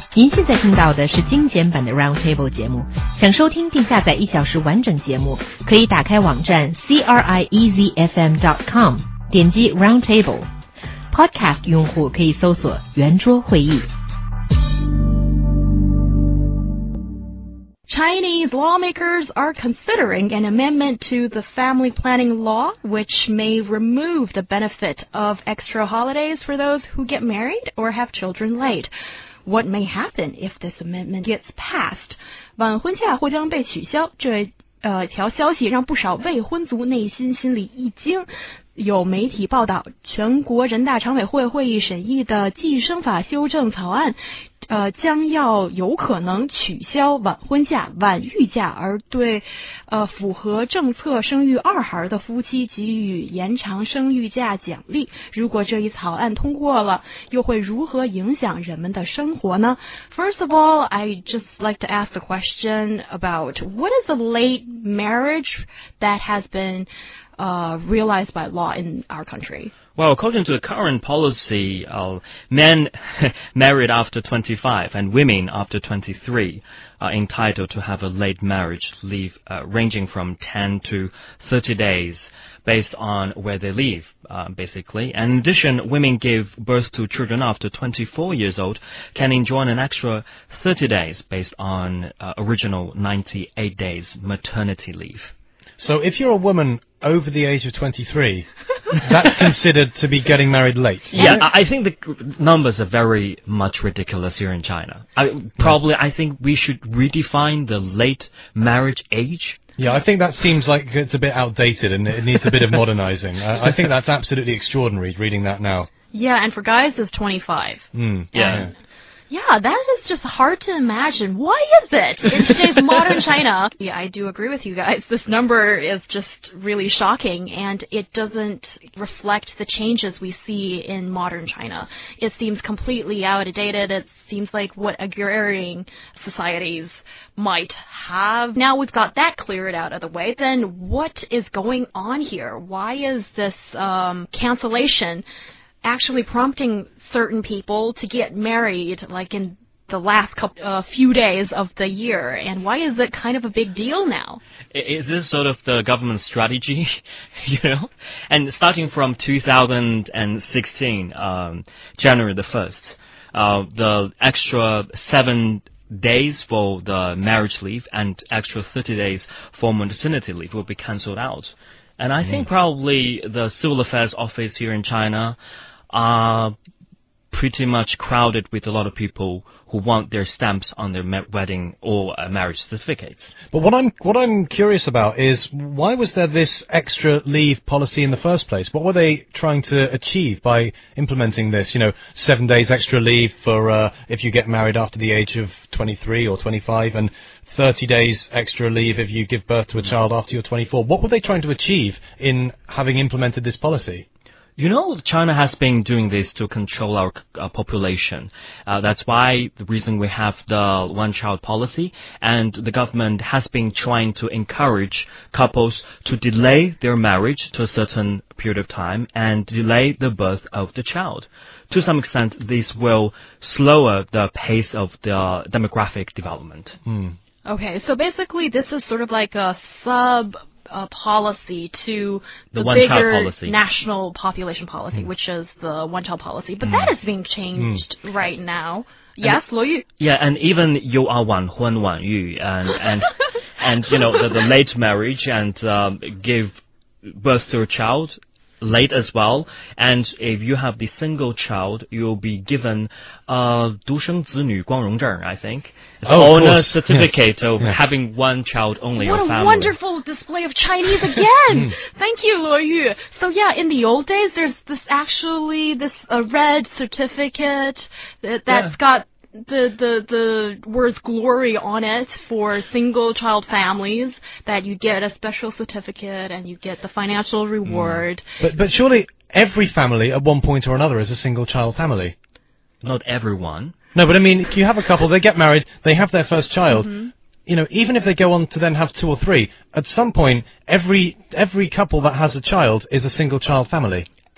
您现在听到的是精简版的 Roundtable 节目。想收听并下载1小时完整节目，可以打开网站 CRIEZFM.com， 点击 Roundtable。Podcast 用户可以搜索圆桌会议。 Chinese lawmakers are considering an amendment to the family planning law, which may remove the benefit of extra holidays for those who get married or have children late. What may happen if this amendment gets passed? 晚婚假或将被取消，这条消息让不少未婚族内心心里一惊。有媒体报道，全国人大常委会会议审议的计生法修正草案，将要有可能取消晚婚假、晚育假，而对符合政策生育2孩的夫妻给予延长生育假奖励。如果这一草案通过了，又会如何影响人们的生活呢？ First of all, I just like to ask the question about what is a late marriage that has been realized by law in our country? Well, according to the current policy, men married after 25 and women after 23 are entitled to have a late marriage leave ranging from 10 to 30 days based on where they live, basically. And in addition, women give birth to children after 24 years old can enjoy an extra 30 days based on original 98 days maternity leave. So if you're a woman over the age of 23, that's considered to be getting married late. Yeah, I think the numbers are very much ridiculous here in China. I think we should redefine the late marriage age. Yeah, I think that seems like it's a bit outdated and it needs a bit of modernizing. I think that's absolutely extraordinary, reading that now. Yeah, and for guys, it's 25. Yeah. Yeah, that is just hard to imagine. Why is it in today's modern China? Yeah, I do agree with you guys. This number is just really shocking, and it doesn't reflect the changes we see in modern China. It seems completely outdated. It seems like what agrarian societies might have. Now we've got that cleared out of the way. Then what is going on here? Why is this cancellation actually prompting certain people to get married like in the last few days of the year, and why is it kind of a big deal now? Is this sort of the government strategy, And starting from 2016, January the 1st, the extra 7 days for the marriage leave and extra 30 days for maternity leave will be cancelled out. And I think probably the Civil Affairs Office here in China are pretty much crowded with a lot of people who want their stamps on their wedding or marriage certificates. But what I'm curious about is, why was there this extra leave policy in the first place? What were they trying to achieve by implementing this? 7 days extra leave for if you get married after the age of 23 or 25, and 30 days extra leave if you give birth to a child after you're 24. What were they trying to achieve in having implemented this policy? China has been doing this to control our population. That's why the reason we have the one-child policy, and the government has been trying to encourage couples to delay their marriage to a certain period of time and delay the birth of the child. To some extent, this will slower the pace of the demographic development. Okay, so basically this is sort of like a policy to the one-child bigger policy. National population policy, which is the one-child policy. But that is being changed right now. Yes, Luo Yu? Yeah, and even 有啊晚婚晚育 and the late marriage and give birth to a child late as well. And if you have the single child, you'll be given 独生子女光荣证, I think. It's honor certificate of having one child only in your family. What a wonderful display of Chinese again! Thank you, Luo Yu. So yeah, in the old days, there's this red certificate that's got the words glory on it for single child families, that you get a special certificate and you get the financial reward. But surely every family at one point or another is a single child family. Not everyone. No, but I mean, you have a couple, they get married, they have their first child. Even if they go on to then have 2 or 3, at some point, every couple that has a child is a single child family.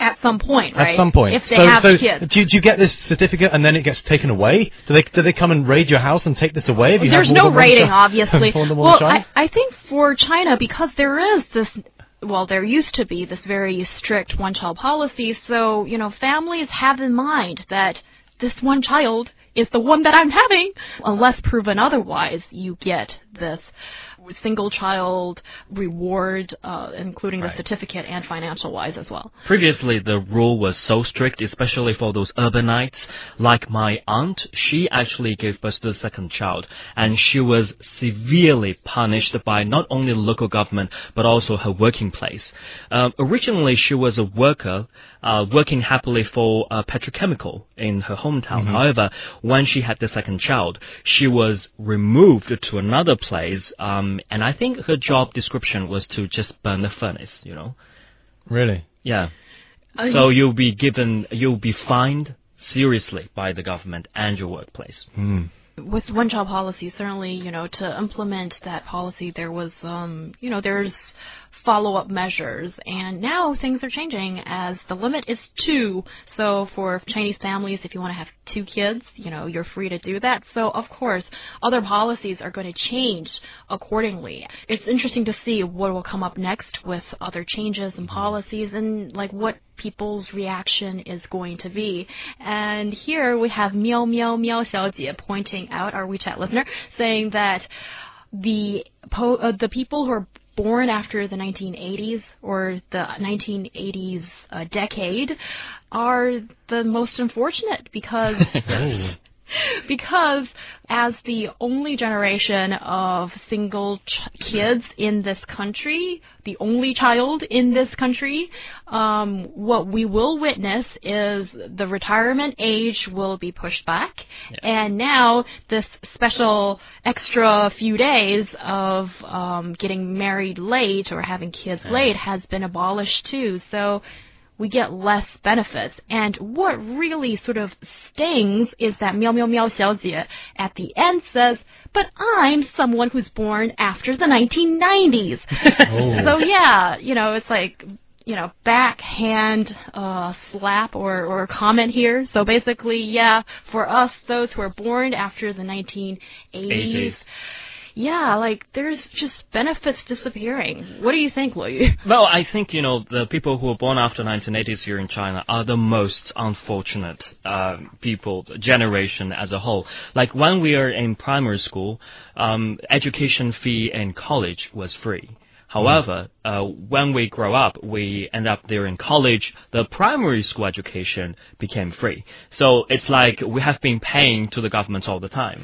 At some point, right? At some point. If they have kids. Do you get this certificate and then it gets taken away? Do they come and raid your house and take this away if you There's have more no than one raiding, child? obviously. More than one Well, child? I think for China, because there is this, well, there used to be this very strict one-child policy, so, families have in mind that this one child is the one that I'm having. Unless proven otherwise, you get this single child reward, including the certificate and financial-wise as well. Previously, the rule was so strict, especially for those urbanites. Like my aunt, she actually gave birth to the second child, and she was severely punished by not only the local government, but also her working place. Originally, she was a worker, working happily for a petrochemical in her hometown. However, when she had the second child, she was removed to another place, and I think her job description was to just burn the furnace, Really? Yeah. So you'll be fined seriously by the government and your workplace. With one-child policy, certainly, to implement that policy, there was, there's follow-up measures. And now things are changing as the limit is 2. So for Chinese families, if you want to have 2 kids, you're free to do that. So, of course, other policies are going to change accordingly. It's interesting to see what will come up next with other changes and policies and, what people's reaction is going to be. And here we have Miao Miao Miao Xiaojie pointing out, our WeChat listener, saying that the people who are born after the 1980s or the 1980s decade are the most unfortunate because because as the only generation of single kids in this country, the only child in this country, what we will witness is the retirement age will be pushed back. Yeah. And now this special extra few days of getting married late or having kids late has been abolished too. So we get less benefits. And what really sort of stings is that Miao Miao Miao Xiaojie at the end says, but I'm someone who's born after the 1990s. So yeah, it's like, backhand slap or comment here. So basically, yeah, for us, those who are born after the 1980s, yeah, there's just benefits disappearing. What do you think, Luoyu? Well, I think, the people who were born after 1980s here in China are the most unfortunate generation as a whole. Like when we are in primary school, education fee in college was free. However, when we grow up, we end up there in college, the primary school education became free. So it's like we have been paying to the government all the time.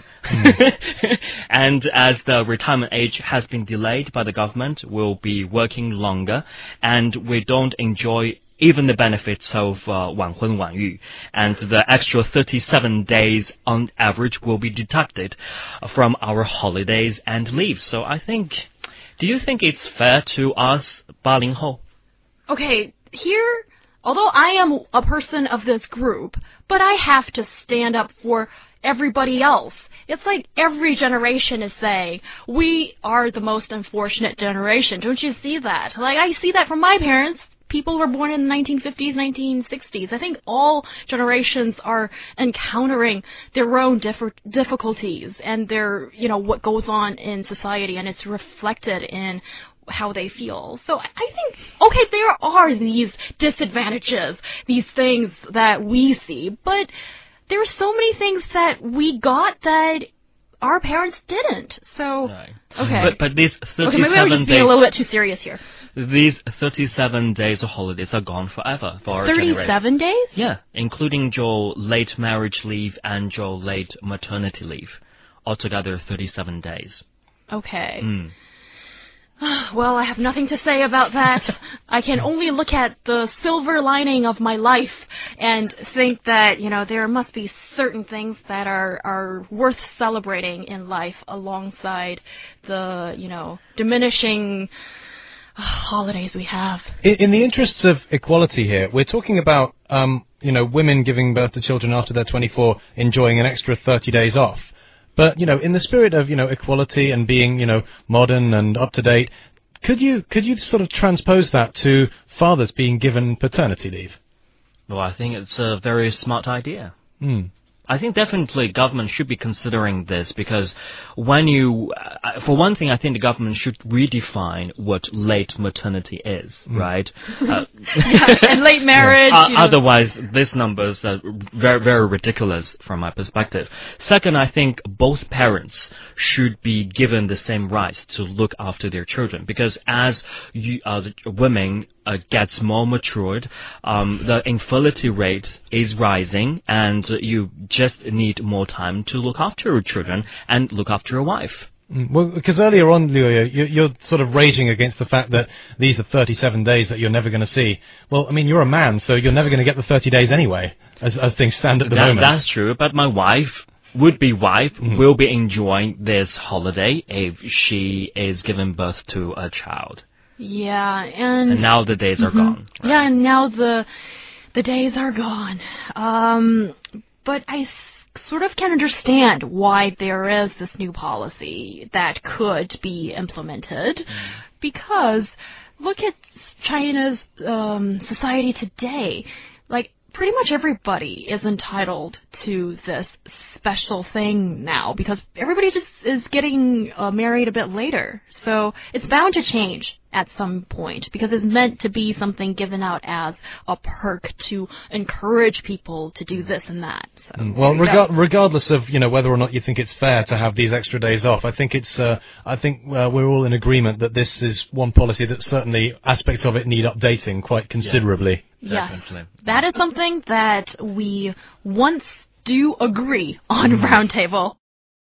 And as the retirement age has been delayed by the government, we'll be working longer, and we don't enjoy even the benefits of 晚婚晚育, and the extra 37 days on average will be deducted from our holidays and leave. So I think... Do you think it's fair to us, 80后? Okay, here, although I am a person of this group, but I have to stand up for everybody else. It's like every generation is saying, we are the most unfortunate generation. Don't you see that? I see that from my parents. People who were born in the 1950s, 1960s. I think all generations are encountering their own difficulties and their, what goes on in society, and it's reflected in how they feel. So I think, okay, there are these disadvantages, these things that we see, but there are so many things that we got that our parents didn't. So, right. Okay. But these 37 maybe I'm just being a little bit too serious here. These 37 days of holidays are gone forever for our 37 days? Yeah, including your late marriage leave and your late maternity leave. Altogether 37 days. Okay. Well, I have nothing to say about that. I can only look at the silver lining of my life and think that, there must be certain things that are worth celebrating in life alongside the, diminishing holidays we have. In the interests of equality here, we're talking about, women giving birth to children after they're 24 enjoying an extra 30 days off. But, in the spirit of, equality and being, modern and up to date, could you sort of transpose that to fathers being given paternity leave? Well, I think it's a very smart idea. Mm. I think definitely government should be considering this because when you, for one thing, I think the government should redefine what late maternity is, right? And late marriage. Otherwise, these numbers are very, very ridiculous from my perspective. Second, I think both parents should be given the same rights to look after their children because as women gets more matured, the infertility rate is rising, and you just need more time to look after your children and look after your wife. Well, because earlier on, Liu, you're sort of raging against the fact that these are 37 days that you're never going to see. Well, I mean, you're a man, so you're never going to get the 30 days anyway, as things stand at the moment. That's true, but my would-be wife will be enjoying this holiday if she is giving birth to a child. Yeah, and now the days are gone. Right? Yeah, and now the days are gone. But I sort of can understand why there is this new policy that could be implemented, because look at China's society today. Like, pretty much everybody is entitled to this special thing now because everybody just is getting married a bit later. So it's bound to change at some point because it's meant to be something given out as a perk to encourage people to do this and that. So, well, regardless of whether or not you think it's fair to have these extra days off, I think it's we're all in agreement that this is one policy that certainly aspects of it need updating quite considerably. Yes, that is something that we once do agree on Roundtable.